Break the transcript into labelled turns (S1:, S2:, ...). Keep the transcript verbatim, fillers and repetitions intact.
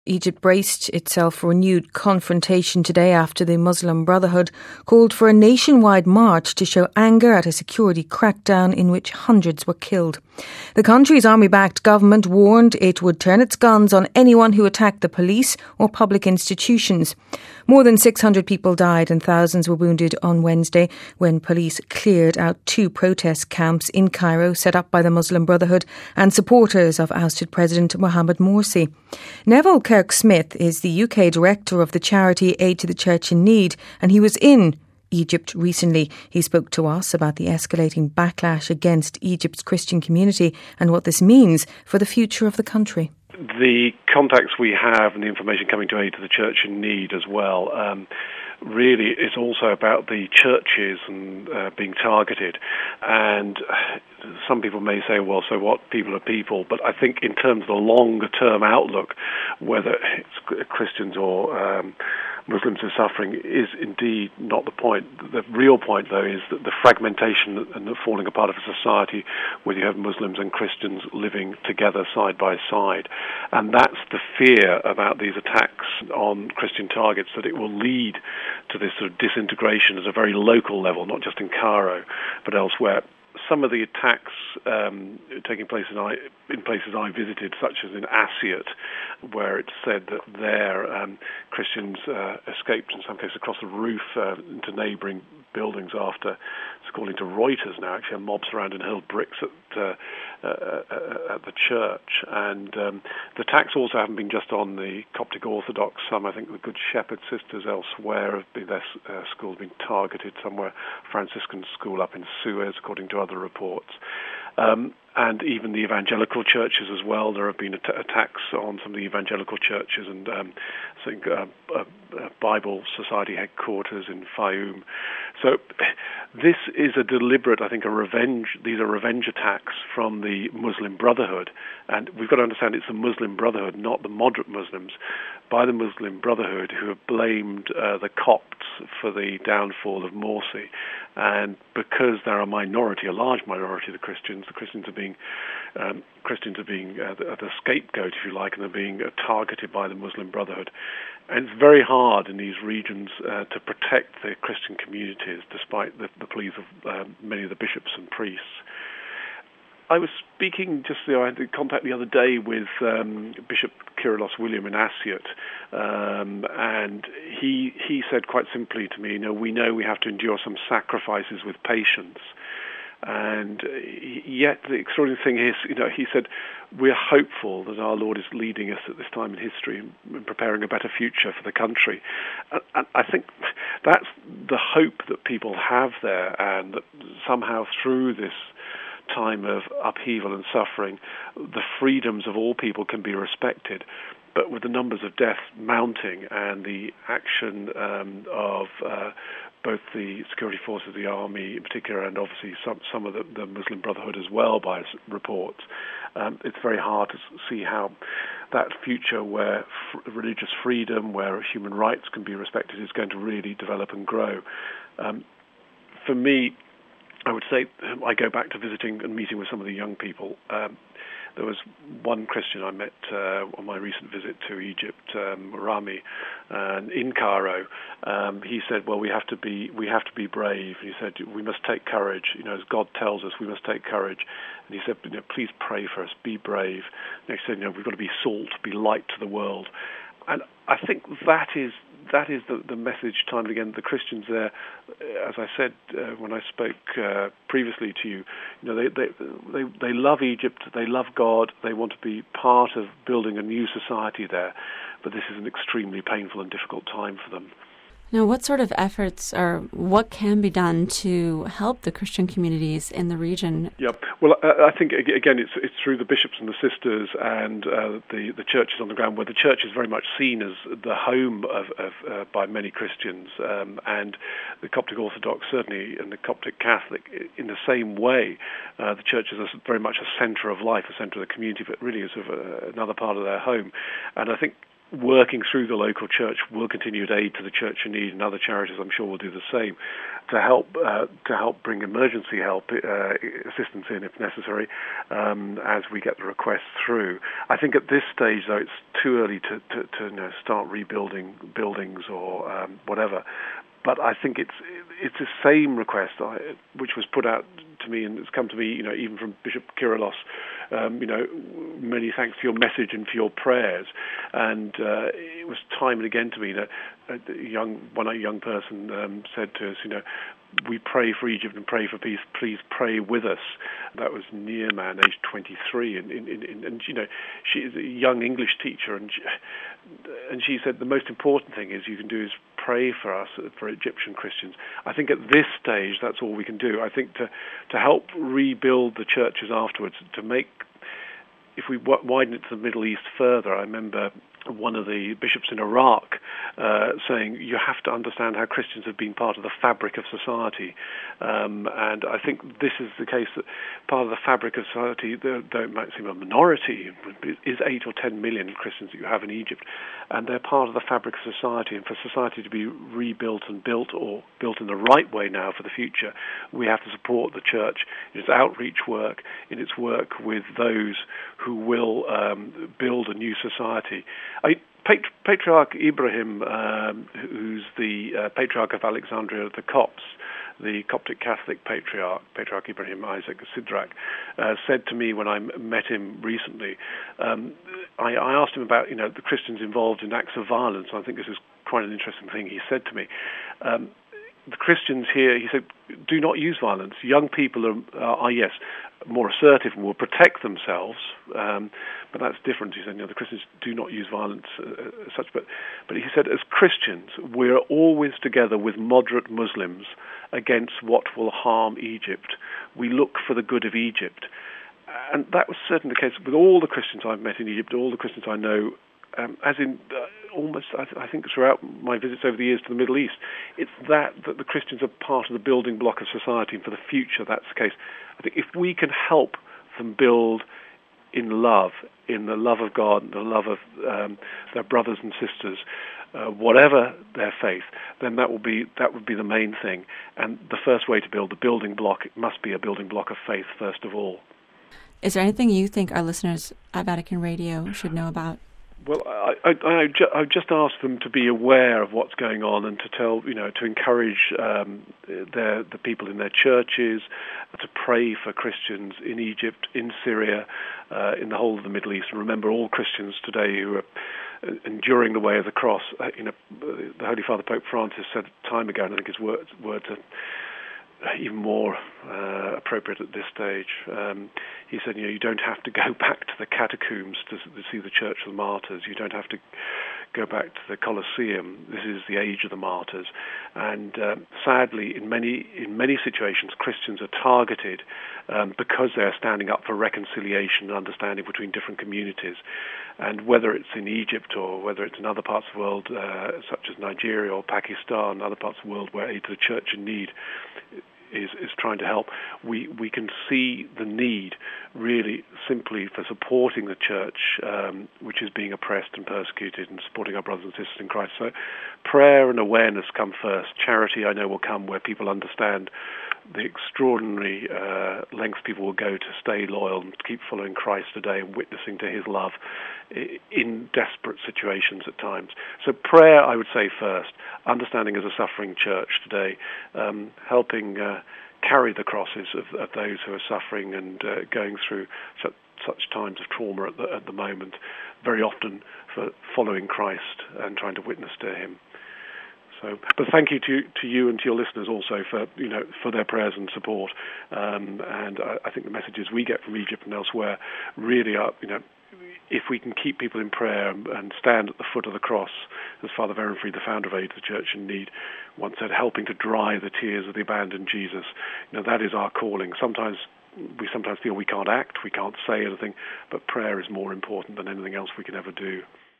S1: Egypt braced itself for renewed confrontation today after the Muslim Brotherhood called for a nationwide march to show anger at a security crackdown in which hundreds were killed. The country's army-backed government warned it would turn its guns on anyone who attacked the police or public institutions. More than six hundred people died and thousands were wounded on Wednesday when police cleared out two protest camps in Cairo set up by the Muslim Brotherhood and supporters of ousted President Mohamed Morsi. Neville Kirk-Smith is the U K director of the charity Aid to the Church in Need, and he was in Egypt recently. He spoke to us about the escalating backlash against Egypt's Christian community and what this means for the future of the country.
S2: The contacts we have and the information coming to Aid to the Church in Need as well, um, really is also about the churches and uh, being targeted. And some people may say, well, so what, people are people. But I think in terms of the longer-term outlook, whether it's Christians or um, Muslims are suffering is indeed not the point. The real point, though, is that the fragmentation and the falling apart of a society where you have Muslims and Christians living together side by side. And that's the fear about these attacks on Christian targets, that it will lead to this sort of disintegration at a very local level, not just in Cairo, but elsewhere. Some of the attacks um, taking place in, I, in places I visited, such as in Asiut, where it's said that there um, Christians uh, escaped, in some cases, across the roof uh, into neighbouring buildings after, according to Reuters now, actually a mob surrounded and hurled bricks at, uh, uh, at the church. And um, the attacks also haven't been just on the Coptic Orthodox. Some, I think, the Good Shepherd sisters elsewhere have been, their uh, schools been targeted. Somewhere, Franciscan school up in Suez, according to other reports. Um, and even the evangelical churches as well. There have been at- attacks on some of the evangelical churches and um, I think uh, uh, uh, Bible Society headquarters in Fayoum. So this is a deliberate, I think, a revenge. These are revenge attacks from the Muslim Brotherhood. And we've got to understand it's the Muslim Brotherhood, not the moderate Muslims, by the Muslim Brotherhood who have blamed uh, the Copts for the downfall of Morsi. And because they're a minority, a large minority of the Christians, the Christians are being um, Christians are being uh, the, the scapegoat, if you like, and they're being uh, targeted by the Muslim Brotherhood. And it's very hard in these regions uh, to protect the Christian communities, despite the, the pleas of uh, many of the bishops and priests. I was speaking just, you know, I had contact the other day with um, Bishop Kyrillos William in Asiut, um, and he he said quite simply to me, you know, we know we have to endure some sacrifices with patience. And yet the extraordinary thing is, you know, he said, we're hopeful that our Lord is leading us at this time in history and preparing a better future for the country. And I think that's the hope that people have there, and that somehow through this time of upheaval and suffering, the freedoms of all people can be respected. But with the numbers of deaths mounting and the action um, of uh, both the security forces, the army in particular, and obviously some some of the, the Muslim Brotherhood as well, by reports, um, it's very hard to see how that future where f- religious freedom, where human rights can be respected, is going to really develop and grow. Um, for me, I would say I go back to visiting and meeting with some of the young people. Um, There was one Christian I met uh, on my recent visit to Egypt, um, Rami, and in Cairo. Um, he said, "Well, we have to be we have to be brave." And he said, "We must take courage. You know, as God tells us, we must take courage." And he said, you know, "Please pray for us. Be brave." And he said, "You know, we've got to be salt, be light to the world." And I think that is that is the, the message time and again. The Christians there, as I said uh, when I spoke uh, previously to you, you know, they, they they they love Egypt, they love God, they want to be part of building a new society there. But this is an extremely painful and difficult time for them.
S3: Now, what sort of efforts or what can be done to help the Christian communities in the region?
S2: Yep. Well, uh, I think, again, it's it's through the bishops and the sisters and uh, the, the churches on the ground, where the church is very much seen as the home of, of uh, by many Christians, um, and the Coptic Orthodox, certainly, and the Coptic Catholic, in the same way. Uh, the church is a, very much a centre of life, a centre of the community, but really is sort of a, another part of their home. And I think working through the local church, will continue to aid to the Church in Need, and other charities I'm sure will do the same, to help uh, to help bring emergency help uh, assistance in if necessary um, as we get the requests through. I think at this stage, though, it's too early to, to, to you know, start rebuilding buildings or um, whatever. But I think it's it's the same request I, which was put out to me, and it's come to me, you know, even from Bishop Kyrillos. Um, you know, many thanks for your message and for your prayers. And uh, it was time and again to me that a young one a young person um, said to us, you know, we pray for Egypt and pray for peace. Please pray with us. That was Nearman, aged twenty-three, and, and, and, and you know, she is a young English teacher, and she, and she said the most important thing is you can do is pray for us, for Egyptian Christians. I think at this stage that's all we can do. I think to to help rebuild the churches afterwards, to make, if we widen it to the Middle East further, I remember one of the bishops in Iraq uh, saying you have to understand how Christians have been part of the fabric of society. Um, and I think this is the case, that part of the fabric of society, though it might seem a minority, is eight or ten million Christians that you have in Egypt. And they're part of the fabric of society. And for society to be rebuilt and built, or built in the right way now for the future, we have to support the church in its outreach work, in its work with those who will um, build a new society. I, Patri- Patriarch Ibrahim, um, who's the uh, Patriarch of Alexandria of the Copts, the Coptic Catholic Patriarch, Patriarch Ibrahim Isaac Sidrak, uh, said to me when I met him recently, um, I, I asked him about, you know, the Christians involved in acts of violence. I think this is quite an interesting thing he said to me. Um, the Christians here, he said, do not use violence. Young people are, are yes, more assertive and will protect themselves, um, but that's different. He said, you know, the Christians do not use violence uh, as such. But, but he said, as Christians, we're always together with moderate Muslims against what will harm Egypt. We look for the good of Egypt. And that was certainly the case with all the Christians I've met in Egypt, all the Christians I know, um, as in uh, almost, I, th- I think, throughout my visits over the years to the Middle East. It's that, that the Christians are part of the building block of society, and for the future that's the case. I think if we can help them build in love, in the love of God, the love of um, their brothers and sisters, uh, whatever their faith, then that will be that would be the main thing. And the first way to build the building block, it must be a building block of faith first of all.
S3: Is there anything you think our listeners at Vatican Radio should know about?
S2: Well, I, I, I, ju- I just asked them to be aware of what's going on and to tell, you know, to encourage um, their, the people in their churches, to pray for Christians in Egypt, in Syria, uh, in the whole of the Middle East. And remember, all Christians today who are enduring the way of the cross. Uh, you know, the Holy Father Pope Francis said time ago, and I think his words, words are even more uh, appropriate at this stage. Um, he said, you know, you don't have to go back to the catacombs to, to see the Church of the Martyrs. You don't have to go back to the Colosseum. This is the age of the martyrs. And uh, sadly, in many in many situations, Christians are targeted um, because they are standing up for reconciliation and understanding between different communities. And whether it's in Egypt or whether it's in other parts of the world, uh, such as Nigeria or Pakistan, other parts of the world where aid to the Church in need is, is trying to help, we, we can see the need really simply for supporting the church, um, which is being oppressed and persecuted, and supporting our brothers and sisters in Christ. So prayer and awareness come first. Charity, I know, will come where people understand the extraordinary uh, lengths people will go to stay loyal and to keep following Christ today and witnessing to his love in desperate situations at times. So prayer, I would say, first. Understanding as a suffering church today, um, helping uh, carry the crosses of, of those who are suffering and uh, going through such, such times of trauma at the, at the moment, very often for following Christ and trying to witness to him. So, but thank you to to you and to your listeners also for you know for their prayers and support. Um, and I, I think the messages we get from Egypt and elsewhere really are, you know, if we can keep people in prayer and, and stand at the foot of the cross, as Father Verenfried, the founder of Aid to the Church in Need, once said, helping to dry the tears of the abandoned Jesus. You know, that is our calling. Sometimes we sometimes feel we can't act, we can't say anything, but prayer is more important than anything else we can ever do.